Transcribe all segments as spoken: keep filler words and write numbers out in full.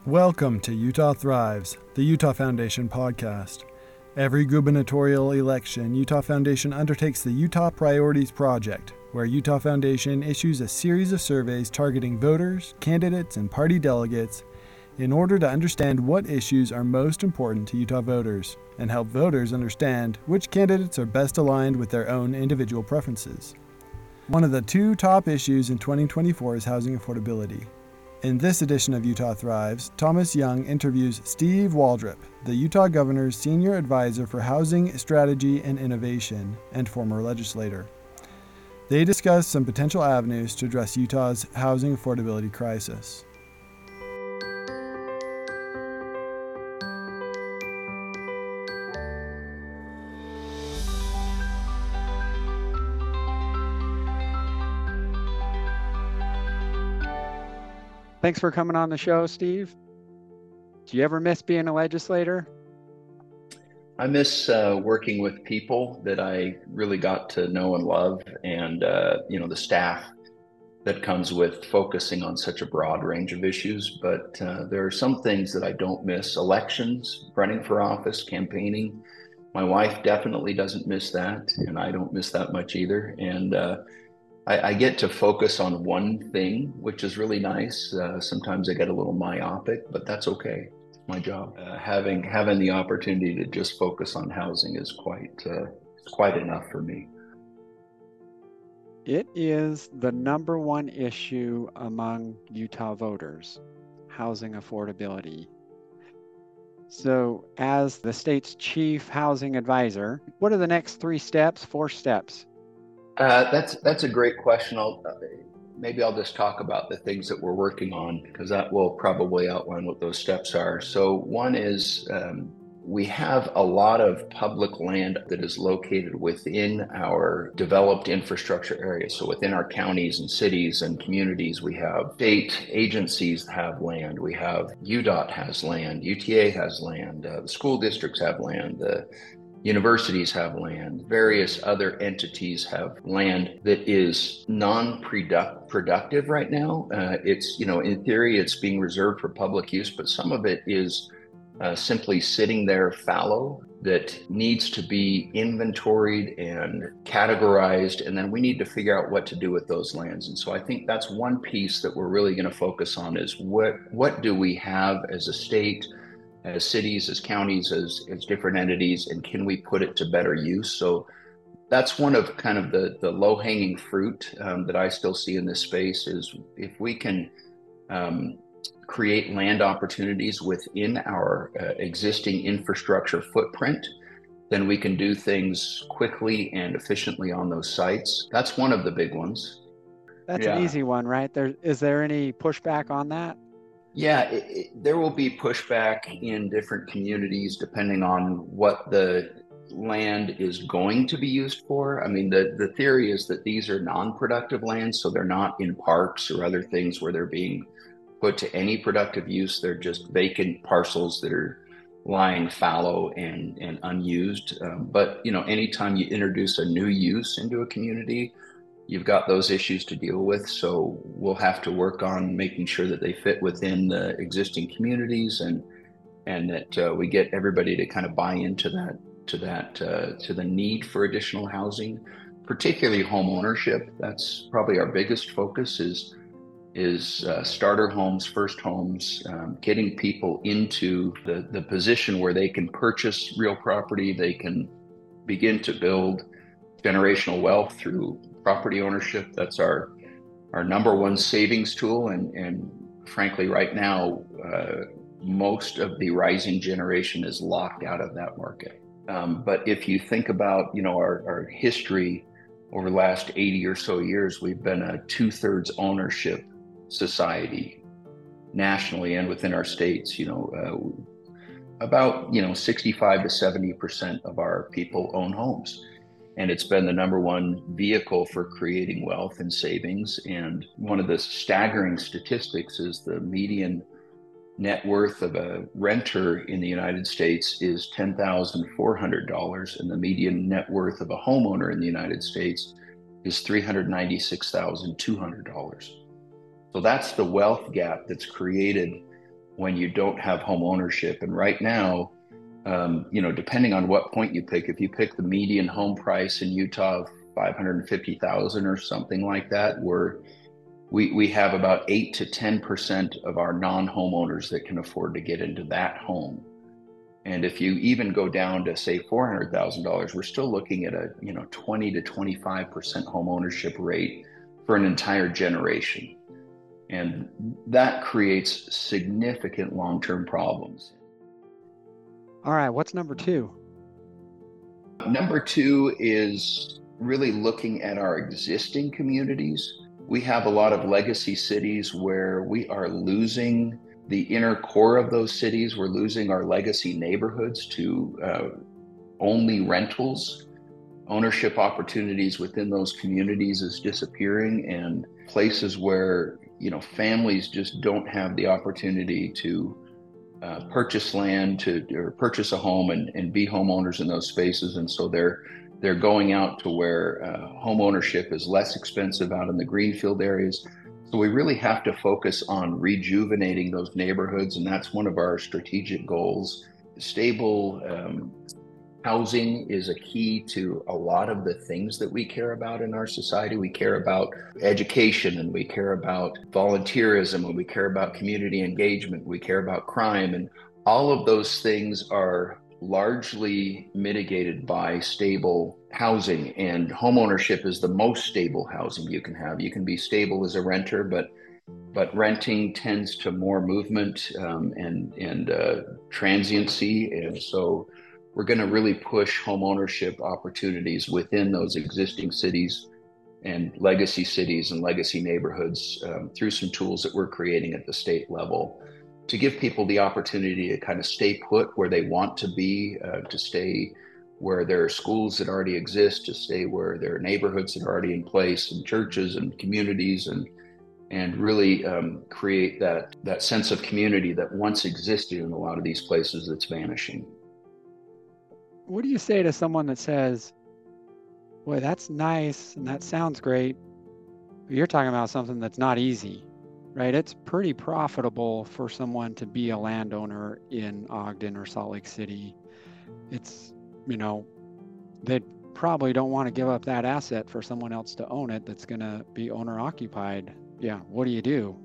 Welcome to Utah Thrives, the Utah Foundation podcast. Every gubernatorial election, Utah Foundation undertakes the Utah Priorities Project, where Utah Foundation issues a series of surveys targeting voters, candidates, and party delegates in order to understand what issues are most important to Utah voters and help voters understand which candidates are best aligned with their own individual preferences. One of the two top issues in twenty twenty-four is housing affordability. In this edition of Utah Thrives, Thomas Young interviews Steve Waldrop, the Utah Governor's Senior Advisor for Housing Strategy and Innovation and former legislator. They discuss some potential avenues to address Utah's housing affordability crisis. Thanks for coming on the show, Steve. Do you ever miss being a legislator? I miss uh, working with people that I really got to know and love, and uh, you know, the staff that comes with focusing on such a broad range of issues. But uh, there are some things that I don't miss. Elections, running for office, campaigning. My wife definitely doesn't miss that, and I don't miss that much either. And uh, I, I get to focus on one thing, which is really nice. Uh, sometimes I get a little myopic, but that's okay. It's my job. Uh, having having the opportunity to just focus on housing is quite uh, quite enough for me. It is the number one issue among Utah voters, housing affordability. So as the state's chief housing advisor, what are the next three steps, four steps? Uh, that's that's a great question. I'll, uh, maybe I'll just talk about the things that we're working on, because that will probably outline what those steps are. So one is um, we have a lot of public land that is located within our developed infrastructure areas. So within our counties and cities and communities, we have state agencies have land. We have U D O T has land. U T A has land. Uh, the school districts have land. The Universities have land, various other entities have land that is non-productive right now. Uh, it's, you know, in theory, it's being reserved for public use, but some of it is uh, simply sitting there fallow that needs to be inventoried and categorized, and then we need to figure out what to do with those lands. And so I think that's one piece that we're really going to focus on is what, what do we have as a state, as cities, as counties, as, as different entities, and can we put it to better use? So that's one of kind of the, the low-hanging fruit um, that I still see in this space is if we can um, create land opportunities within our uh, existing infrastructure footprint, then we can do things quickly and efficiently on those sites. That's one of the big ones. That's Yeah. an easy one, right? There, is there any pushback on that? Yeah, it, it, there will be pushback in different communities depending on what the land is going to be used for. I mean, the, the theory is that these are non-productive lands, so they're not in parks or other things where they're being put to any productive use. They're just vacant parcels that are lying fallow and, and unused. Um, but, you know, anytime you introduce a new use into a community, you've got those issues to deal with. So we'll have to work on making sure that they fit within the existing communities and and that uh, we get everybody to kind of buy into that, to that, uh, to the need for additional housing, particularly home ownership. That's probably our biggest focus is, is uh, starter homes, first homes, um, getting people into the, the position where they can purchase real property, they can begin to build generational wealth through property ownership. That's our our number one savings tool, and and frankly, right now, uh, most of the rising generation is locked out of that market. Um, but if you think about, you know, our, our history over the last eighty or so years, we've been a two-thirds ownership society nationally and within our states. You know, uh, about you know sixty-five to seventy percent of our people own homes. And it's been the number one vehicle for creating wealth and savings. And one of the staggering statistics is the median net worth of a renter in the United States is ten thousand four hundred dollars, and the median net worth of a homeowner in the United States is three hundred ninety-six thousand two hundred dollars. So that's the wealth gap that's created when you don't have home ownership. And right now, um, you know, depending on what point you pick, if you pick the median home price in Utah of five hundred fifty thousand or something like that, we're we we have about eight to ten percent of our non-homeowners that can afford to get into that home. And if you even go down to say four hundred thousand dollars, we're still looking at a you know twenty to twenty-five percent home ownership rate for an entire generation. And that creates significant long-term problems. All right, what's number two? Number two is really looking at our existing communities. We have a lot of legacy cities where we are losing the inner core of those cities. We're losing our legacy neighborhoods to uh, only rentals. Ownership opportunities within those communities is disappearing, and places where you know families just don't have the opportunity to uh, purchase land to or purchase a home and, and be homeowners in those spaces. And so they're they're going out to where uh, home ownership is less expensive out in the greenfield areas. So we really have to focus on rejuvenating those neighborhoods, and that's one of our strategic goals. Stable um, housing is a key to a lot of the things that we care about in our society. We care about education, and we care about volunteerism, and we care about community engagement, we care about crime, and all of those things are largely mitigated by stable housing. And homeownership is the most stable housing you can have. You can be stable as a renter, but but renting tends to more movement um, and and uh, transiency, and so we're going to really push home ownership opportunities within those existing cities and legacy cities and legacy neighborhoods um, through some tools that we're creating at the state level to give people the opportunity to kind of stay put where they want to be, uh, to stay where there are schools that already exist, to stay where there are neighborhoods that are already in place, and churches and communities, and and really um, create that that sense of community that once existed in a lot of these places that's vanishing. What do you say to someone that says, boy, that's nice and that sounds great, but you're talking about something that's not easy, right? It's pretty profitable for someone to be a landowner in Ogden or Salt Lake City. It's, you know, they probably don't want to give up that asset for someone else to own it that's going to be owner occupied. Yeah, what do you do?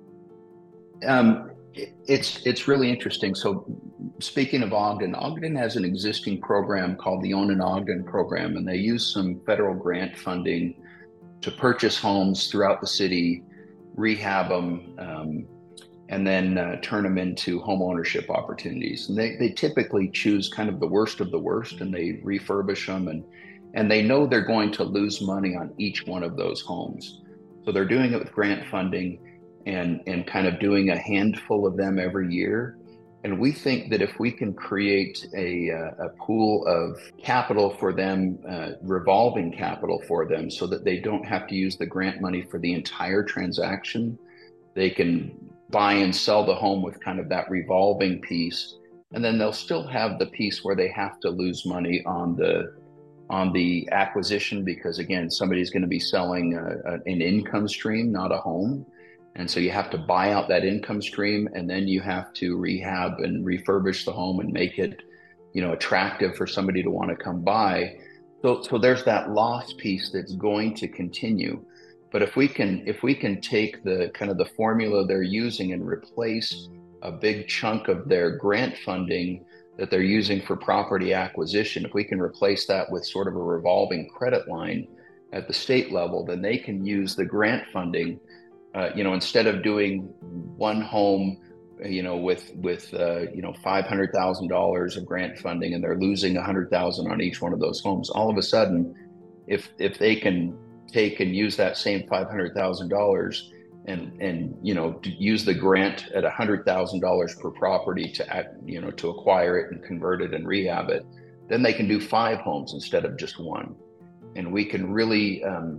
Um, It's it's really interesting. So speaking of Ogden, Ogden has an existing program called the Own in Ogden program, and they use some federal grant funding to purchase homes throughout the city, rehab them, um, and then uh, turn them into home ownership opportunities. And they, they typically choose kind of the worst of the worst, and they refurbish them, and and they know they're going to lose money on each one of those homes. So they're doing it with grant funding, and and kind of doing a handful of them every year. And we think that if we can create a, a pool of capital for them, uh, revolving capital for them, so that they don't have to use the grant money for the entire transaction, they can buy and sell the home with kind of that revolving piece. And then they'll still have the piece where they have to lose money on the on the acquisition, because again, somebody's going to be selling a, a, an income stream, not a home. And so you have to buy out that income stream, and then you have to rehab and refurbish the home and make it, you know, attractive for somebody to want to come buy. So, so there's that loss piece that's going to continue. But if we can, if we can take the kind of the formula they're using and replace a big chunk of their grant funding that they're using for property acquisition, if we can replace that with sort of a revolving credit line at the state level, then they can use the grant funding. Uh, you know, instead of doing one home, you know, with with uh, you know five hundred thousand dollars of grant funding, and they're losing a hundred thousand on each one of those homes, all of a sudden, if if they can take and use that same five hundred thousand dollars and and you know use the grant at a hundred thousand dollars per property to act, you know to acquire it and convert it and rehab it, then they can do five homes instead of just one, and we can really um,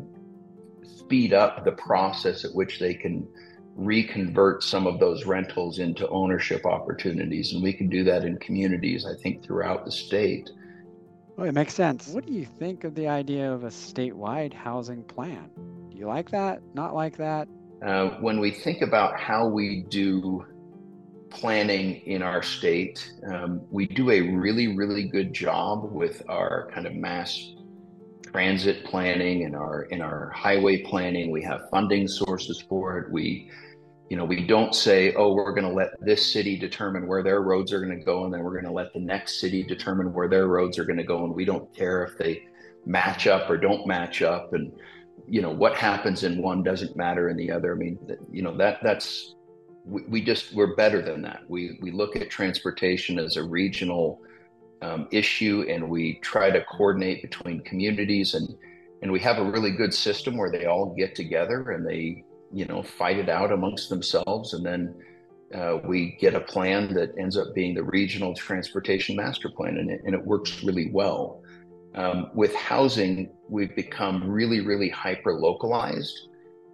speed up the process at which they can reconvert some of those rentals into ownership opportunities. And we can do that in communities, I think, throughout the state. Well, it makes sense. What do you think of the idea of a statewide housing plan? Do you like that? Not like that? Uh, when we think about how we do planning in our state. Um, we do a really, really good job with our kind of mass transit planning and our in our highway planning. We have funding sources for it. We, you know, we don't say, oh, we're going to let this city determine where their roads are going to go, and then we're going to let the next city determine where their roads are going to go, and we don't care if they match up or don't match up, and you know what happens in one doesn't matter in the other. I mean, you know that that's we, we just we're better than that. We we look at transportation as a regional um, issue, and we try to coordinate between communities, and and we have a really good system where they all get together and they you know fight it out amongst themselves, and then uh, we get a plan that ends up being the regional transportation master plan, and it, and it works really well. Um, with housing, we've become really, really hyper-localized,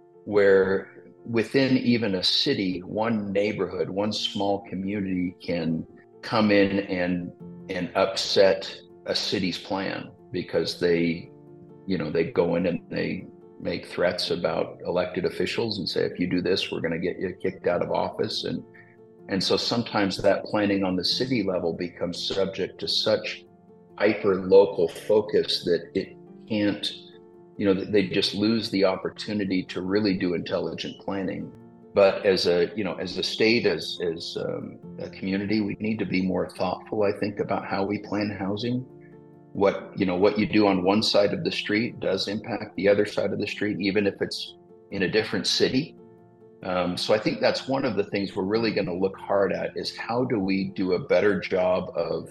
where within even a city, one neighborhood, one small community can come in and and upset a city's plan because they, you know, they go in and they make threats about elected officials and say, if you do this, we're going to get you kicked out of office. And and so sometimes that planning on the city level becomes subject to such hyper local focus that it can't, you know, they just lose the opportunity to really do intelligent planning. But as a, you know, as a state, as as um, a community, we need to be more thoughtful, I think, about how we plan housing. What, you know, what you do on one side of the street does impact the other side of the street, even if it's in a different city. Um, so I think that's one of the things we're really going to look hard at, is how do we do a better job of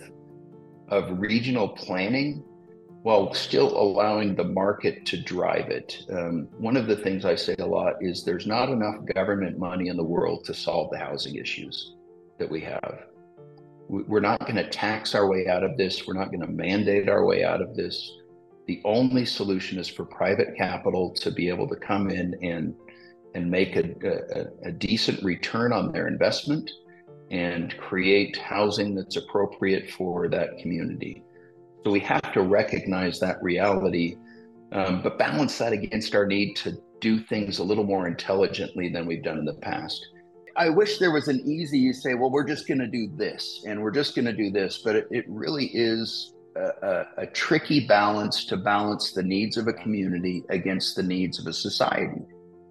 of regional planning while still allowing the market to drive it. Um, one of the things I say a lot is there's not enough government money in the world to solve the housing issues that we have. We're not going to tax our way out of this. We're not going to mandate our way out of this. The only solution is for private capital to be able to come in and and make a, a, a decent return on their investment and create housing that's appropriate for that community. So we have to recognize that reality, um, but balance that against our need to do things a little more intelligently than we've done in the past. I wish there was an easy, you say, well, we're just going to do this and we're just going to do this, but it, it really is a, a, a tricky balance to balance the needs of a community against the needs of a society.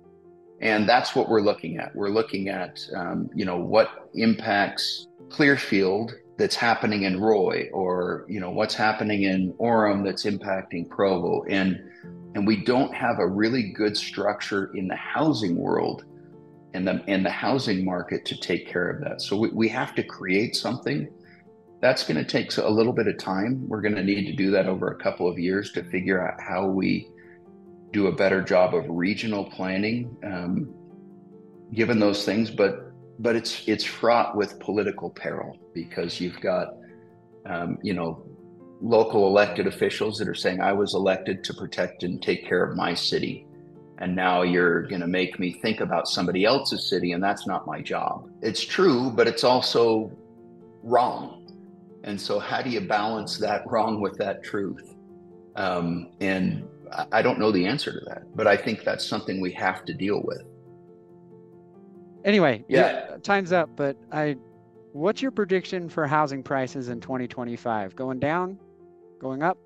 And that's what we're looking at. We're looking at, um, you know, what impacts Clearfield that's happening in Roy, or, you know, what's happening in Orem that's impacting Provo. And, and we don't have a really good structure in the housing world and the, and the housing market to take care of that. So we, we have to create something. That's going to take a little bit of time. We're going to need to do that over a couple of years to figure out how we do a better job of regional planning, um, given those things, but but it's it's fraught with political peril, because you've got um, you know local elected officials that are saying, I was elected to protect and take care of my city, and now you're going to make me think about somebody else's city, and that's not my job. It's true, but it's also wrong. And so how do you balance that wrong with that truth? Um, and I don't know the answer to that, but I think that's something we have to deal with. Anyway, yeah, time's up, but I, what's your prediction for housing prices in twenty twenty-five? Going down, going up?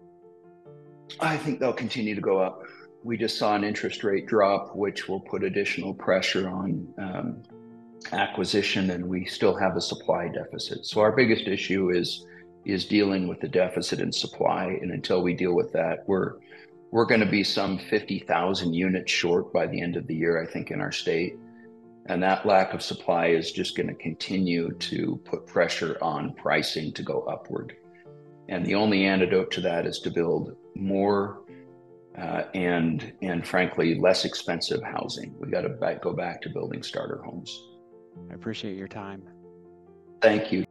I think they'll continue to go up. We just saw an interest rate drop, which will put additional pressure on um, acquisition, and we still have a supply deficit. So our biggest issue is is dealing with the deficit in supply, and until we deal with that, we're We're going to be some fifty thousand units short by the end of the year, I think, in our state. And that lack of supply is just going to continue to put pressure on pricing to go upward. And the only antidote to that is to build more uh, and, and frankly, less expensive housing. We got to back, go back to building starter homes. I appreciate your time. Thank you.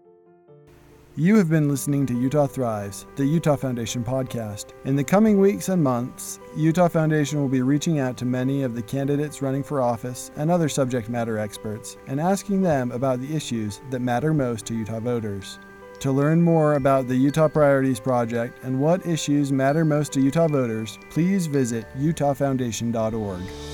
You have been listening to Utah Thrives, the Utah Foundation podcast. In the coming weeks and months, Utah Foundation will be reaching out to many of the candidates running for office and other subject matter experts and asking them about the issues that matter most to Utah voters. To learn more about the Utah Priorities Project and what issues matter most to Utah voters, please visit utah foundation dot org.